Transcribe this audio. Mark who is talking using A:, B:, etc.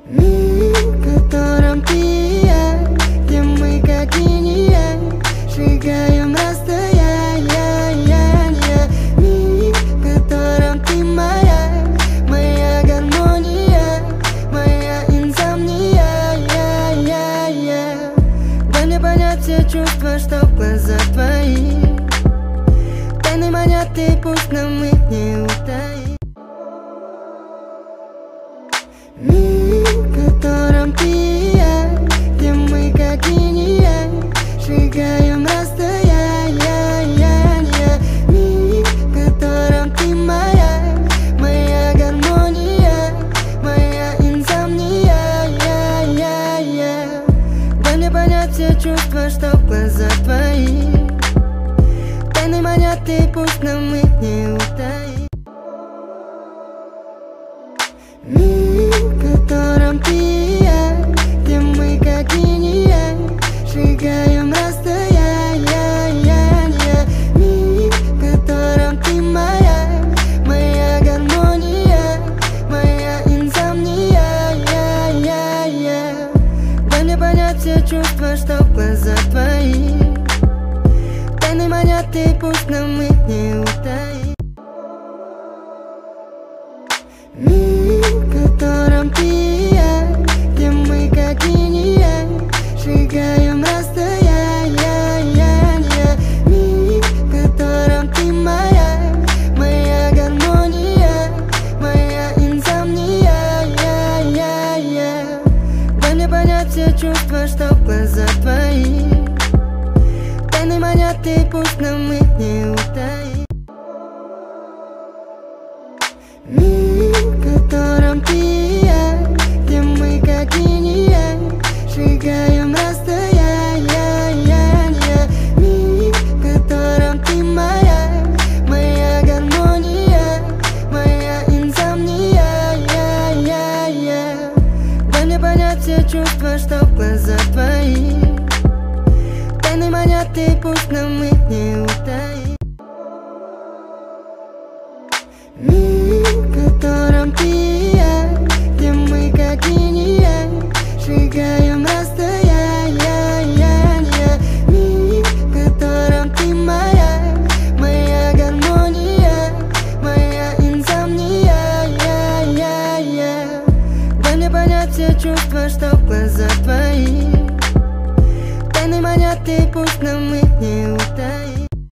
A: Мир, в котором ты и я, где мы как инь и янь, сжигаем расстояние. Мир, в котором ты моя, моя гармония, моя инсомния. Дай мне понять все чувства, что в глазах твоих. Тайны манят, и пусть нам их не утаить. Мир, в котором ты и я, где мы как инь и янь, сжигаем расстояние. Мир, в котором ты моя, моя гармония, моя инсомния. Дай мне понять все чувства, что в глазах твоих. Тайны манят, и пусть нам их не утаить. Мир, в котором ты и я, где мы как инь и янь, сжигаем расстояние. Мир, в котором ты моя, моя гармония, моя инсомния. Дай мне понять все чувства, что в глазах твоих. Тайны манят, и пусть нам их не утаить. Мир, в котором ты и я, где мы как инь и янь, сжигаем расстояние. Мир, в котором ты моя, моя гармония, моя инсомния. Дай мне понять все чувства, что в глазах твоих. Тайны манят, и пусть нам их не утаить. Мир, в котором ты и я, где мы как инь и янь, сжигаем расстояние. Мир, в котором ты моя, моя гармония, моя инсомния. Дай мне понять все чувства, что в глазах твоих. Тайны манят, и пусть нам их не утаить.